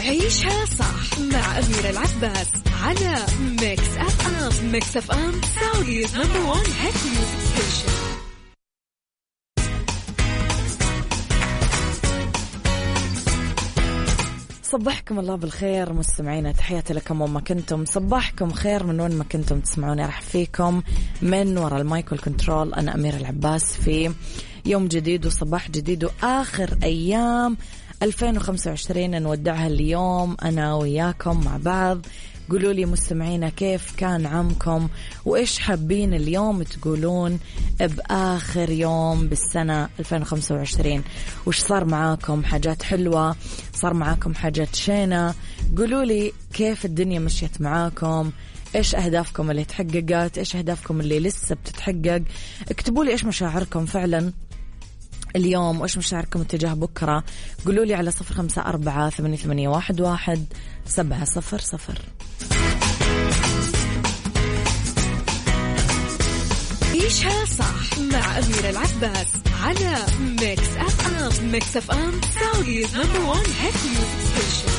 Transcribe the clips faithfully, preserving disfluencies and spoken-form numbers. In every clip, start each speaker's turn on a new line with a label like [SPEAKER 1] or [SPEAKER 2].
[SPEAKER 1] عيشها صح مع أميرة العباس على ميكس أف أم. ميكس أف أم سعوديز نمبر وان هيت ميوزك ستيشن. صبحكم الله بالخير مستمعينا، تحياتي لكم وما كنتم. صباحكم خير من وين ما كنتم تسمعوني. راح فيكم من وراء المايك والكنترول أنا أميرة العباس في يوم جديد وصباح جديد وآخر أيام ألفين وخمسة وعشرين نودعها اليوم أنا وياكم مع بعض. قولوا لي مستمعينا كيف كان عامكم وإيش حابين اليوم تقولون بآخر يوم بالسنة ألفين وخمسة وعشرين. وإيش صار معاكم؟ حاجات حلوة، صار معاكم حاجات شينة. قولوا لي كيف الدنيا مشيت معاكم، إيش أهدافكم اللي تحققت، إيش أهدافكم اللي لسه بتتحقق. اكتبوا لي إيش مشاعركم فعلا اليوم وإيش مشاعركم اتجاه بكرة. قولوا لي على صفر خمسة أربعة ثمانية ثمانية واحد واحد سبعة صفر صفر. عيشها صح مع أميرة العباس على ميكس أف أم. ميكس أف أم سعوديز نمبر وان هيت ميوزك ستيشن.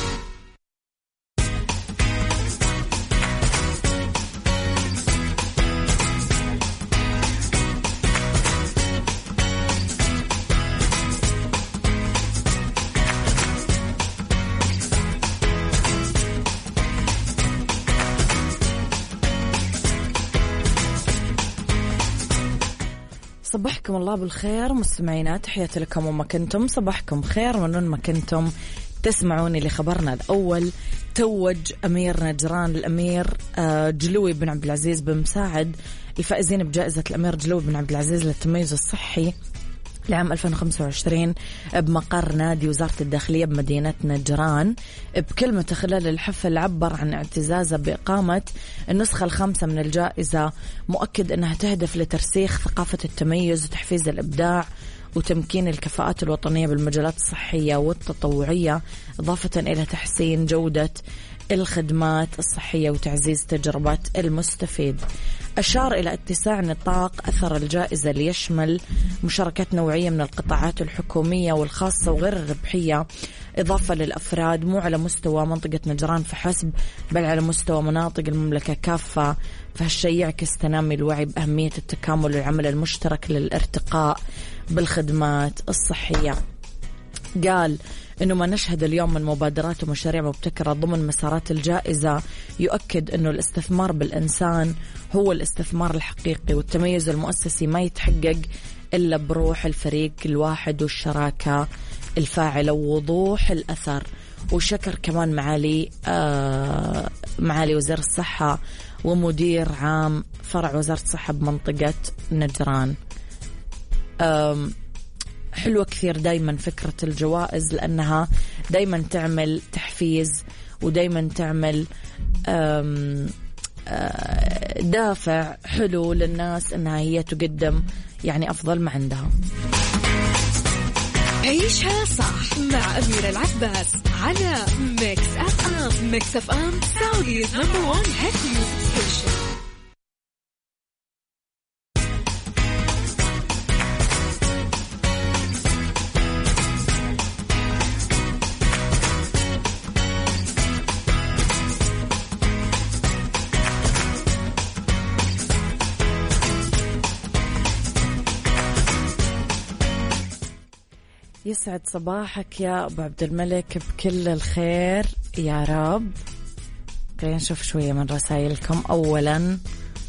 [SPEAKER 1] صبحكم الله بالخير مستمعينا، تحياتي لكم وما كنتم. صباحكم خير من وين ما كنتم تسمعوني. لخبرنا الأول، توج أمير نجران الأمير جلوي بن عبد العزيز بمساعد الفائزين بجائزة الأمير جلوي بن عبد العزيز للتميز الصحي لعام ألفين وخمسة وعشرين بمقر نادي وزارة الداخلية بمدينة نجران. بكلمة خلال الحفل عبر عن اعتزازه بإقامة النسخة الخامسة من الجائزة، مؤكد أنها تهدف لترسيخ ثقافة التميز وتحفيز الإبداع وتمكين الكفاءات الوطنية بالمجالات الصحية والتطوعية، إضافة إلى تحسين جودة الخدمات الصحية وتعزيز تجربة المستفيد. أشار إلى اتساع نطاق أثر الجائزة ليشمل مشاركات نوعية من القطاعات الحكومية والخاصة وغير الربحية، إضافة للأفراد مو على مستوى منطقة نجران فحسب بل على مستوى مناطق المملكة كافة. فهالشيء يعكس تنامي الوعي بأهمية التكامل والعمل المشترك للارتقاء بالخدمات الصحية. قال إنه ما نشهد اليوم من مبادرات ومشاريع مبتكرة ضمن مسارات الجائزة يؤكد إنه الاستثمار بالإنسان هو الاستثمار الحقيقي، والتميز المؤسسي ما يتحقق إلا بروح الفريق الواحد والشراكة الفاعلة ووضوح الأثر. وشكر كمان معالي آه معالي وزير الصحة ومدير عام فرع وزارة الصحة بمنطقة نجران. آه حلوة كثير دايما فكرة الجوائز، لأنها دايما تعمل تحفيز ودايما تعمل دافع حلو للناس أنها هي تقدم يعني أفضل ما عندها. عيشها صح مع أميرة العباس على ميكس أف أم. ميكس أف أم سعوديز نمبر وان هيت ميوزك ستيشن. يسعد صباحك يا أبو عبد الملك بكل الخير يا رب. خلينا نشوف شوية من رسائلكم. أولا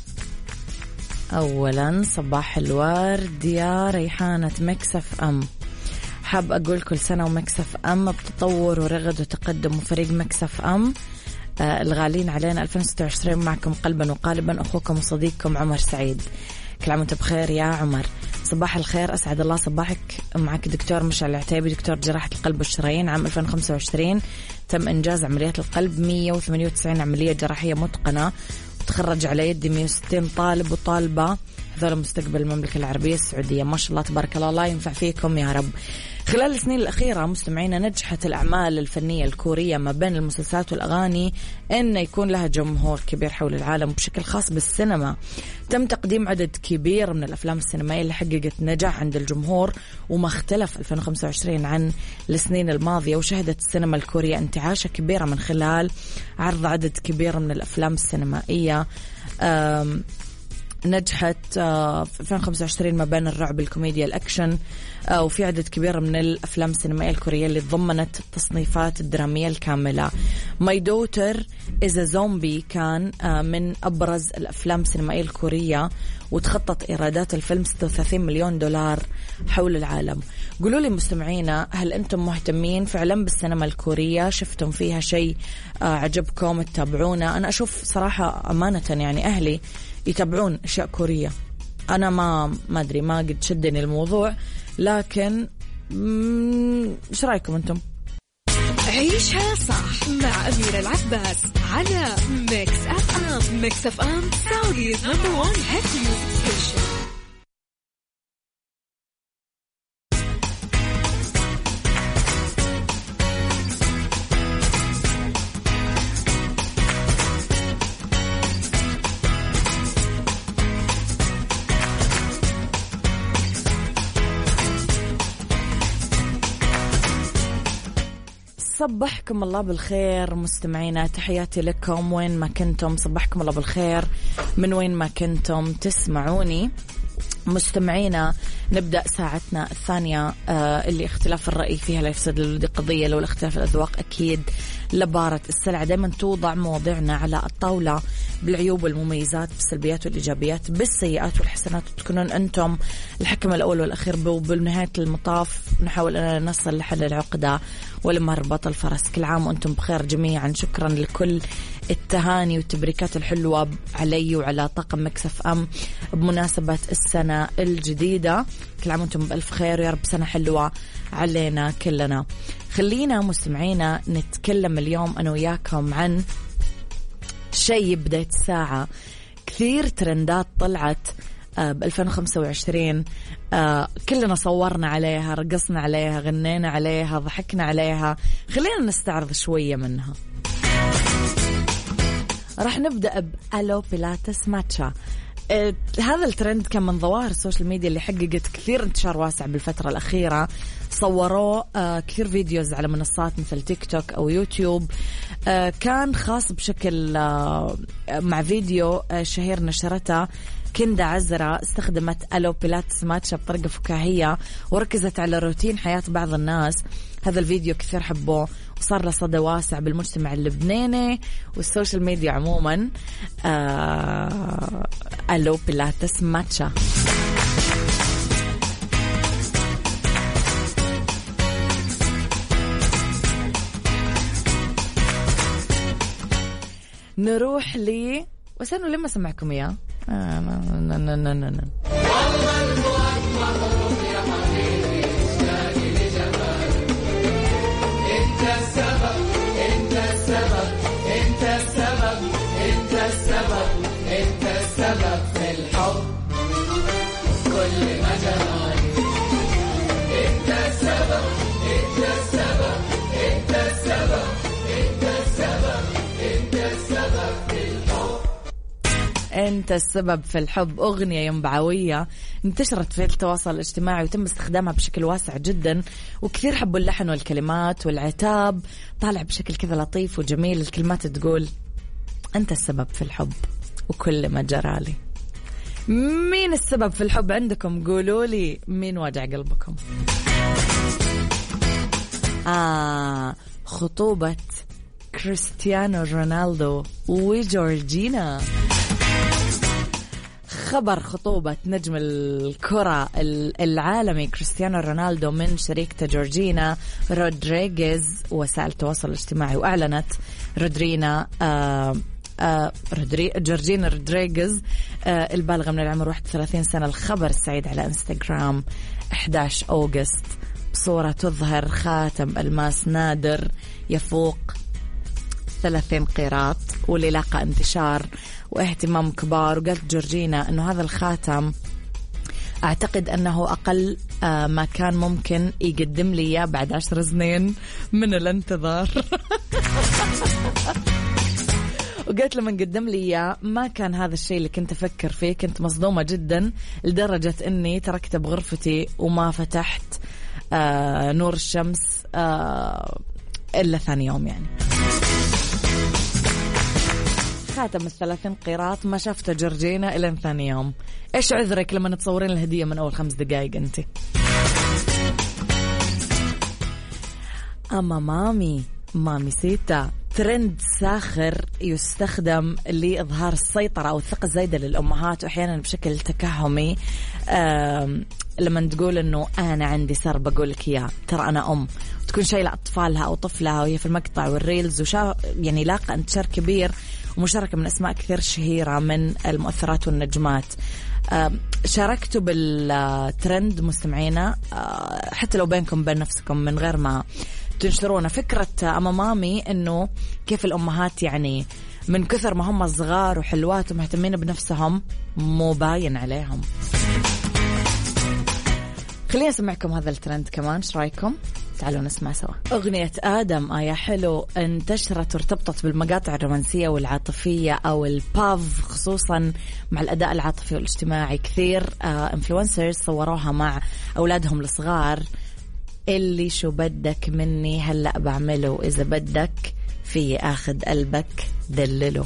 [SPEAKER 1] أولا صباح الورد يا ريحانة مكسف أم، حاب أقول كل سنة ومكسف أم بتطور ورغد وتقدم، وفريق مكسف أم آه الغالين علينا ألفين وستة وعشرين معكم قلبا وقالبا أخوكم وصديقكم عمر سعيد. كل عام وانت بخير يا عمر. صباح الخير، أسعد الله صباحك. معك دكتور مشعل العتيبي، دكتور جراحة القلب والشرايين. عام ألفين وخمسة وعشرين تم إنجاز عمليات القلب مية وثمانية وتسعين عملية جراحية متقنة، وتخرج على يد مية وستين طالب وطالبة، هذول مستقبل المملكة العربية السعودية. ما شاء الله تبارك الله، الله ينفع فيكم يا رب. خلال السنين الأخيرة مستمعينا نجحت الأعمال الفنية الكورية ما بين المسلسلات والأغاني أن يكون لها جمهور كبير حول العالم، بشكل خاص بالسينما. تم تقديم عدد كبير من الأفلام السينمائية اللي حققت نجاح عند الجمهور وما اختلف ألفين وخمسة وعشرين عن السنين الماضية، وشهدت السينما الكورية انتعاشة كبيرة من خلال عرض عدد كبير من الأفلام السينمائية. نجحت في ألفين وخمسة وعشرين ما بين الرعب، الكوميديا، الأكشن، وفي عدد كبير من الأفلام السينمائية الكورية اللي ضمنت التصنيفات الدرامية الكاملة. My Daughter is a Zombie كان من أبرز الأفلام السينمائية الكورية، وتخطط إيرادات الفيلم ستة وثلاثين مليون دولار حول العالم. قولوا لي مستمعينا، هل أنتم مهتمين فعلا بالسينما الكورية؟ شفتم فيها شيء عجبكم؟ تتابعونا؟ أنا أشوف صراحة أمانة يعني أهلي يتابعون أشياء كورية، أنا ما ما أدري، ما قد شدني الموضوع، لكن إيش رأيكم أنتم؟
[SPEAKER 2] عيشها صح مع أميرة العباس على ميكس أف أم. ميكس أف أم سعوديز نمبر وان هيت ميوزك ستيشن.
[SPEAKER 1] صبحكم الله بالخير مستمعينا، تحياتي لكم وين ما كنتم. صبحكم الله بالخير من وين ما كنتم تسمعوني. مستمعينا نبدأ ساعتنا الثانية آه اللي اختلاف الرأي فيها لا يفسد للود قضية، لو الاختلاف الأذواق أكيد لبارة السلع. دائما توضع مواضيعنا على الطاولة بالعيوب والمميزات، بالسلبيات والإيجابيات، بالسيئات والحسنات، وتكونون أنتم الحكم الأول والأخير. وبنهاية المطاف نحاول أن نصل لحل العقدة ولمربط الفرس. كل عام وأنتم بخير جميعا. شكرا لكل التهاني والتبريكات الحلوة علي وعلى طاقم ميكس أف أم بمناسبة السنة الجديدة. كل عام وأنتم بألف خير ويا رب سنة حلوة علينا كلنا. خلينا مستمعينا نتكلم اليوم أنا وياكم عن شيء بداية الساعة. كثير ترندات طلعت ب ألفين وخمسة وعشرين، كلنا صورنا عليها، رقصنا عليها، غنينا عليها، ضحكنا عليها. خلينا نستعرض شوية منها. راح نبدأ بألو بيلاتس ماتشا. آه هذا الترند كان من ظواهر السوشيال ميديا اللي حققت كثير انتشار واسع بالفترة الأخيرة. صوروه آه كثير فيديوز على منصات مثل تيك توك أو يوتيوب. آه كان خاص بشكل آه مع فيديو آه شهير نشرته كندا عزرا، استخدمت ألو بيلاتس ماتشا بطريقة فكاهية وركزت على روتين حياة بعض الناس. هذا الفيديو كثير حبوه وصار له صدى واسع بالمجتمع اللبناني والسوشيال ميديا عموما. آه ألو بيلاتس ماتشا. نروح لي وسألوا لما سمعكم إياه. آه نا نا نا نا نا. والله الموفق يا حبيبي اشتاقي لجمالك، انت السبب انت السبب انت السبب انت السبب انت السبب في الحب كل ما جرالي، انت السبب انت السبب انت السبب انت السبب انت السبب في الحب. أنت السبب في الحب أغنية ينبعوية انتشرت في التواصل الاجتماعي وتم استخدامها بشكل واسع جدا، وكثير حبوا اللحن والكلمات والعتاب طالع بشكل كذا لطيف وجميل. الكلمات تقول أنت السبب في الحب وكل ما جرالي. مين السبب في الحب عندكم؟ قولوا لي مين واجع قلبكم. آه خطوبة كريستيانو رونالدو وجورجينا. خبر خطوبة نجم الكرة العالمي كريستيانو رونالدو من شريكته جورجينا رودريغيز وسائل التواصل الاجتماعي. وأعلنت رودرينا آه آه رودري جورجينا رودريغيز آه البالغة من العمر واحد وثلاثين سنة الخبر السعيد على انستغرام أحد عشر أغسطس بصورة تظهر خاتم ألماس نادر يفوق ثلاثين قيراط، واللي لاقى انتشار واهتمام كبار. وقالت جورجينا أنه هذا الخاتم أعتقد أنه أقل ما كان ممكن يقدم لي إياه بعد عشر سنين من الانتظار. وقلت لما قدم لي إياه ما كان هذا الشيء اللي كنت أفكر فيه. كنت مصدومة جدا لدرجة أني تركته بغرفتي وما فتحت آه نور الشمس آه إلا ثاني يوم. يعني خاتم الثلاثين قيراط ما شافته جورجينا إلا ثاني يوم. إيش عذرك لما تصورين الهدية من أول خمس دقائق أنت؟ أما مامي مامي سيتا ترند ساخر يستخدم لإظهار السيطرة أو الثقة الزايدة للأمهات، وأحيانا بشكل تكهمي. لما تقول أنه أنا عندي سر بقولك إياه، ترى أنا أم، تكون شايلة أطفالها أو طفلها وهي في المقطع والريلز، وشا يعني لاقى انتشار كبير ومشاركة من أسماء كثير شهيرة من المؤثرات والنجمات. شاركتوا بالترند مستمعينا، حتى لو بينكم بين نفسكم من غير ما تنشرونه. فكرة أما مامي إنه كيف الأمهات يعني من كثر ما هم صغار وحلوات ومهتمين بنفسهم مو باين عليهم. خليني أسمعكم هذا الترند كمان، ايش رايكم؟ تعالوا نسمع سوا. أغنية آدم آه يا حلو انتشرت وارتبطت بالمقاطع الرومانسية والعاطفية أو الباف، خصوصا مع الأداء العاطفي والاجتماعي. كثير آه انفلونسرز صوروها مع أولادهم الصغار. اللي شو بدك مني هلأ بعمله، إذا بدك في أخذ قلبك دلله.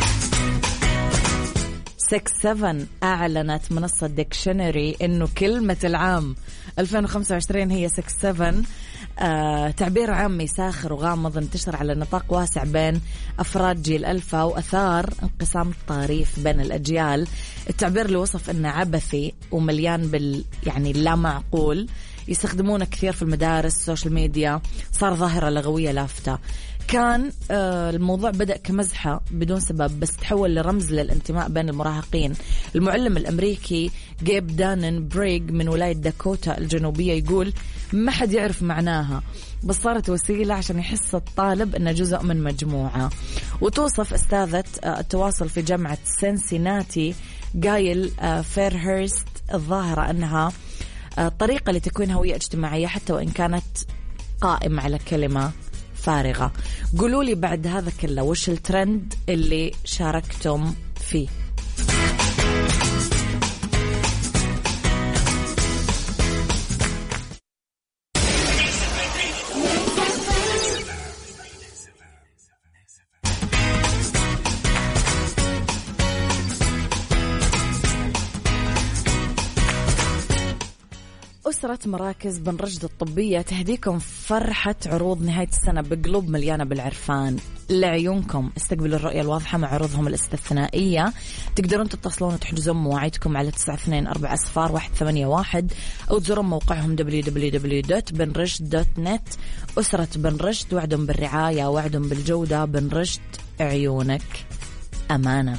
[SPEAKER 1] ستة سبعة أعلنت منصة ديكشنري إنه كلمة العام ألفين وخمسة وعشرين هي ستة سبعة. آه تعبير عامي ساخر وغامض انتشر على نطاق واسع بين أفراد جيل ألفا وأثار انقسام طريف بين الأجيال. التعبير اللي وصف إنه عبثي ومليان بال يعني لا معقول، يستخدمونه كثير في المدارس السوشيال ميديا، صار ظاهرة لغوية لافتة. كان آه الموضوع بدأ كمزحة بدون سبب، بس تحول لرمز للانتماء بين المراهقين. المعلم الأمريكي جيب دانن بريغ من ولاية داكوتا الجنوبية يقول ما حد يعرف معناها، بس صارت وسيلة عشان يحس الطالب أنه جزء من مجموعة. وتوصف أستاذة آه التواصل في جامعة سينسيناتي جايل آه فيرهيرست الظاهرة أنها آه طريقة لتكوين هوية اجتماعية حتى وإن كانت قائمة على كلمة فارغة. قولوا لي بعد هذا كله وش الترند اللي شاركتم فيه؟ أسرة مراكز بن رشد الطبية تهديكم فرحة عروض نهاية السنة بقلوب مليانة بالعرفان لعيونكم. استقبلوا الرؤية الواضحة مع عروضهم الاستثنائية. تقدرون تتصلون وتحجزون مواعيدكم على تسعة اثنين أربعة صفار واحد ثمانية واحد أو تزورون موقعهم دبليو دبليو دبليو دوت بن رشد دوت نت. أسرة بن رشد وعدهم بالرعاية وعدهم بالجودة. بن رشد عيونك أمانة.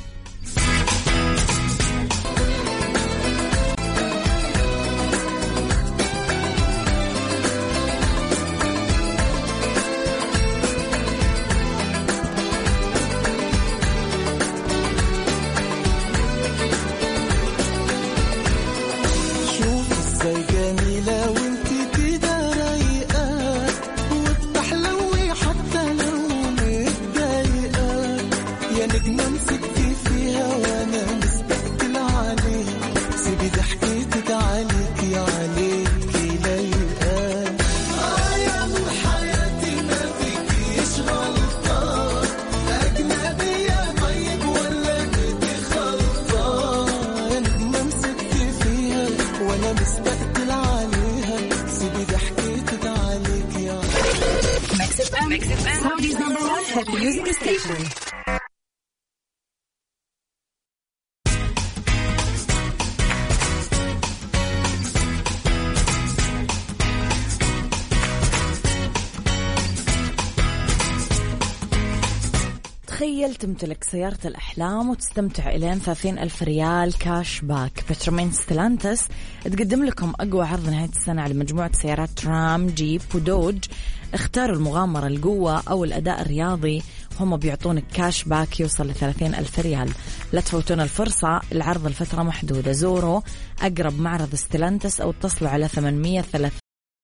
[SPEAKER 1] تخيل تمتلك سيارة الأحلام وتستمتع إلين ثلاثين ألف ريال كاش باك. بترومين ستلانتس تقدم لكم أقوى عرض نهاية السنة على مجموعة سيارات رام جيب ودوج. اختاروا المغامرة، القوة أو الأداء الرياضي هم بيعطونك كاش باك يوصل لثلاثين ألف ريال. لا تفوتون الفرصة، العرض الفترة محدودة. زوروا أقرب معرض ستيلانتس أو اتصلوا على ثمانمية وثلاثين.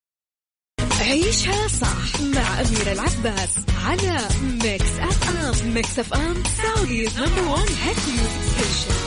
[SPEAKER 2] عيشها صح مع أميرة العباس على ميكس أف أم. ميكس أف أم سعوديز نمبر وان هيت ميوزك ستيشن.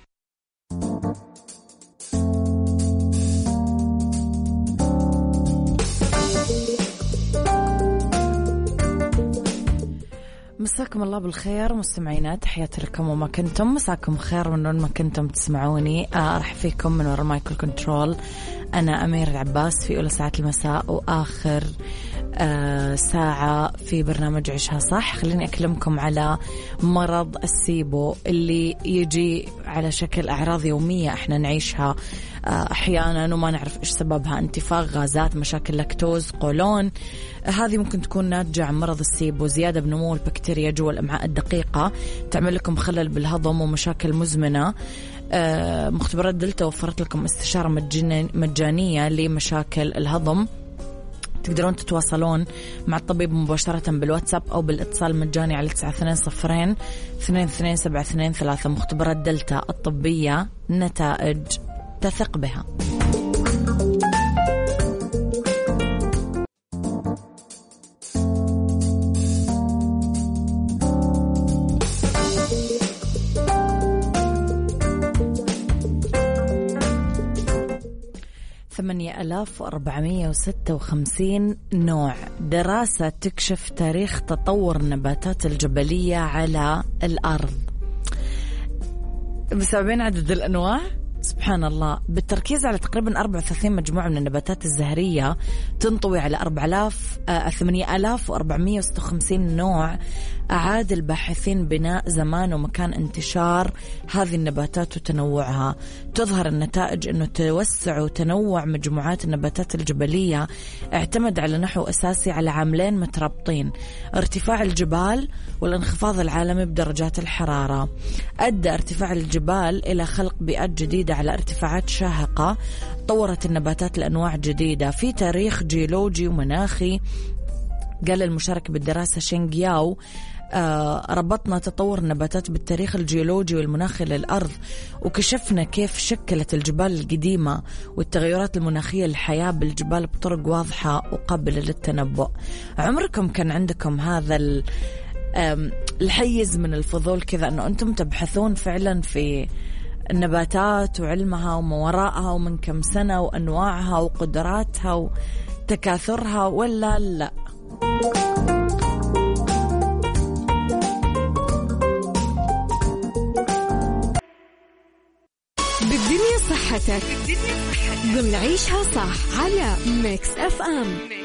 [SPEAKER 1] مساكم الله بالخير مستمعينا، تحياتي لكم وما كنتم. مساكم خير من وين ما كنتم تسمعوني. أرحب فيكم من وراء المايكرو كنترول. أنا أمير العباس في أولى ساعات المساء وآخر آه ساعة في برنامج عيشها صح. خليني أكلمكم على مرض السيبو اللي يجي على شكل أعراض يومية احنا نعيشها آه أحيانا وما نعرف إيش سببها. انتفاخ، غازات، مشاكل لاكتوز، قولون. آه هذه ممكن تكون ناتجة عن مرض السيبو. زيادة بنمو البكتيريا جوا الأمعاء الدقيقة تعمل لكم خلل بالهضم ومشاكل مزمنة. آه مختبرات دلتا وفرت لكم استشارة مجانية لمشاكل الهضم. تقدرون تتواصلون مع الطبيب مباشرة بالواتساب أو بالاتصال مجاني على تسعة اثنين صفرين اثنين اثنين سبعة اثنين ثلاثة. مختبرات دلتا الطبية، نتائج تثق بها. ثمانية آلاف وأربعمية وستة وخمسين نوع. دراسة تكشف تاريخ تطور النباتات الجبلية على الأرض. بسببين عدد الأنواع سبحان الله، بالتركيز على تقريبا أربعة وثلاثين مجموعة من النباتات الزهرية تنطوي على أربعة آلاف ثمانية آلاف وأربعمية وستة وخمسين نوع. أعاد الباحثين بناء زمان ومكان انتشار هذه النباتات وتنوعها. تظهر النتائج أنه توسع وتنوع مجموعات النباتات الجبلية اعتمد على نحو أساسي على عاملين مترابطين: ارتفاع الجبال والانخفاض العالمي بدرجات الحرارة. أدى ارتفاع الجبال إلى خلق بيئات جديدة على ارتفاعات شاهقة. طورت النباتات لأنواع جديدة في تاريخ جيولوجي ومناخي. قال المشارك بالدراسة شينغ ياو آه ربطنا تطور النباتات بالتاريخ الجيولوجي والمناخي للأرض، وكشفنا كيف شكلت الجبال القديمة والتغيرات المناخية للحياة بالجبال بطرق واضحة وقابلة للتنبؤ. عمركم كان عندكم هذا الحيز من الفضول كذا أنه أنتم تبحثون فعلا في النباتات وعلمها وما وراءها ومن كم سنة وأنواعها وقدراتها وتكاثرها، ولا لا؟
[SPEAKER 2] بالدنيا صحتك ضمن عيشها صح على ميكس أف أم.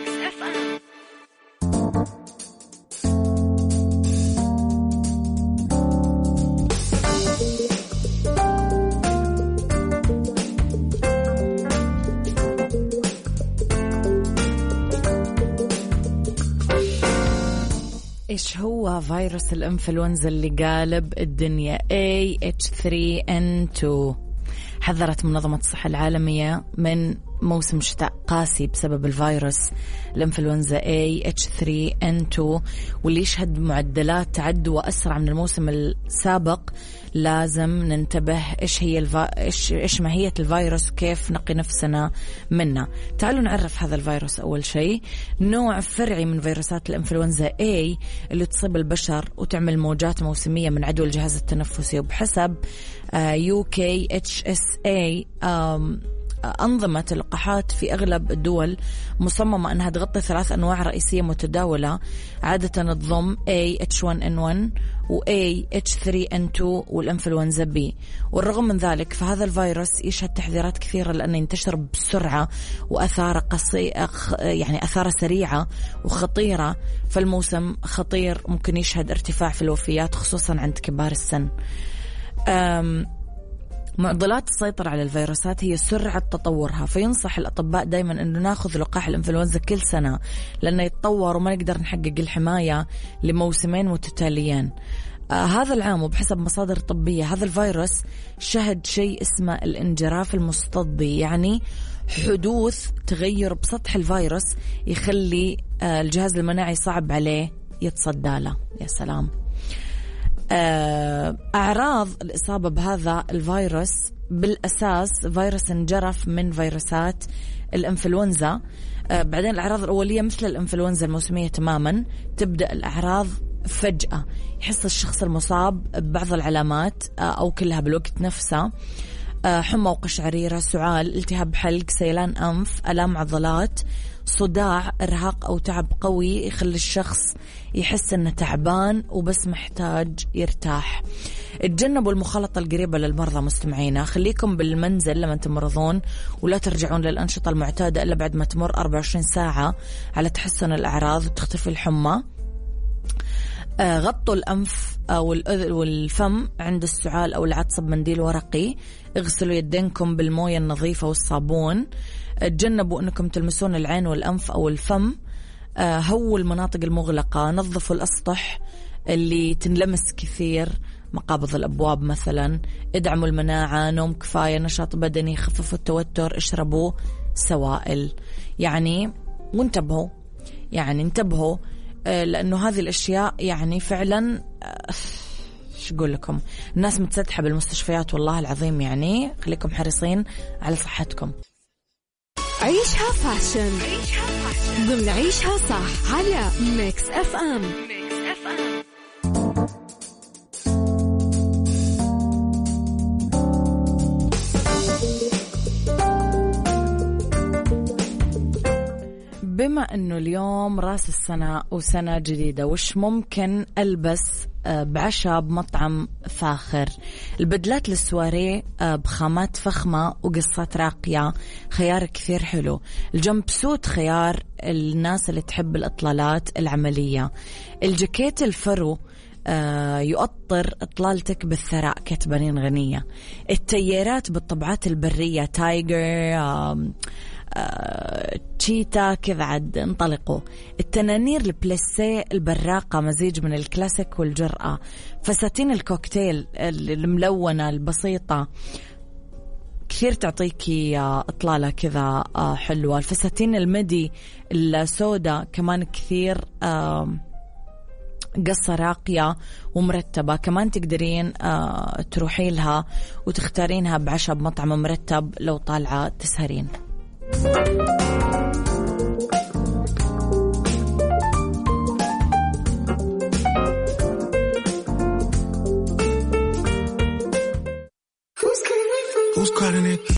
[SPEAKER 1] إيش هو فيروس الإنفلونزا اللي قالب الدنيا؟ إيه إتش ثري إن تو. حذرت منظمة الصحة العالمية من موسم شتاء قاسي بسبب الفيروس الإنفلونزا إيه إتش ثري إن تو، واللي يشهد معدلات تعدو أسرع من الموسم السابق. لازم ننتبه إيش هي الف... إيش إيش ماهية الفيروس وكيف نقي نفسنا منه. تعالوا نعرف هذا الفيروس. أول شيء، نوع فرعي من فيروسات الإنفلونزا A اللي تصيب البشر وتعمل موجات موسمية من عدوى الجهاز التنفسي. وبحسب يو كي إتش إس إيه أنظمة اللقاحات في أغلب الدول مصممة أنها تغطي ثلاث أنواع رئيسية متداولة عادة تضم إيه إتش ون إن ون و إيه إتش ثري إن تو والإنفلونزا B. والرغم من ذلك فهذا الفيروس يشهد تحذيرات كثيرة لأنه ينتشر بسرعة وأثاره قصي يعني أثاره سريعة وخطيرة. فالموسم خطير، ممكن يشهد ارتفاع في الوفيات خصوصا عند كبار السن. أم معضلات السيطرة على الفيروسات هي سرعة تطورها، فينصح الأطباء دايما أنه ناخذ لقاح الإنفلونزا كل سنة لأنه يتطور وما نقدر نحقق الحماية لموسمين متتاليين. آه هذا العام وبحسب مصادر طبية هذا الفيروس شهد شيء اسمه الانجراف المصطدي، يعني حدوث تغير بسطح الفيروس يخلي آه الجهاز المناعي صعب عليه يتصدى له. يا سلام. أعراض الإصابة بهذا الفيروس بالأساس فيروس انجرف من فيروسات الإنفلونزا. بعدين الأعراض الأولية مثل الإنفلونزا الموسمية تماما، تبدأ الأعراض فجأة، يحس الشخص المصاب ببعض العلامات أو كلها بالوقت نفسه: حمى وقشعريرة، سعال، التهاب حلق، سيلان أنف، ألام عضلات، صداع، إرهاق أو تعب قوي يخلي الشخص يحس أنه تعبان وبس محتاج يرتاح. اتجنبوا المخالطة القريبة للمرضى مستمعينا، خليكم بالمنزل لما تمرضون، ولا ترجعون للأنشطة المعتادة إلا بعد ما تمر أربعة وعشرين ساعة على تحسن الأعراض وتختفي الحمى. آه غطوا الأنف أو الأذن والفم عند السعال أو العطس بمنديل ورقي. اغسلوا يدينكم بالموية النظيفة والصابون. تجنبوا أنكم تلمسون العين والأنف أو الفم. آه هووا المناطق المغلقة. نظفوا الأسطح اللي تنلمس كثير، مقابض الأبواب مثلا. ادعموا المناعة، نوم كفاية، نشاط بدني، خففوا التوتر، اشربوا سوائل. يعني وانتبهوا، يعني انتبهوا لأنه هذه الأشياء يعني فعلا شو أقول لكم، الناس متسدحة بالمستشفيات والله العظيم. يعني خليكم حريصين على صحتكم.
[SPEAKER 2] عيشها فاشن ضمن عيشها صح على ميكس أف أم.
[SPEAKER 1] بما أنه اليوم رأس السنة وسنة جديدة، وش ممكن ألبس بعشاء بمطعم فاخر؟ البدلات للسواريه بخامات فخمة وقصات راقية خيار كثير حلو. الجمب سوت خيار الناس اللي تحب الإطلالات العملية. الجاكيت الفرو يؤطر إطلالتك بالثراء كتبانين غنية. التيارات بالطبعات البرية تايجر، تشيتا كذا عد انطلقوا. التنانير البليسيه البراقة مزيج من الكلاسيك والجرأة. فساتين الكوكتيل الملونة البسيطة كثير تعطيكي إطلالة كذا حلوة. الفساتين المدي السوداء كمان كثير قصة راقية ومرتبة. كمان تقدرين تروحي لها وتختارينها بعشاء بمطعم مرتب لو طالعة تسهرين. Who's calling it?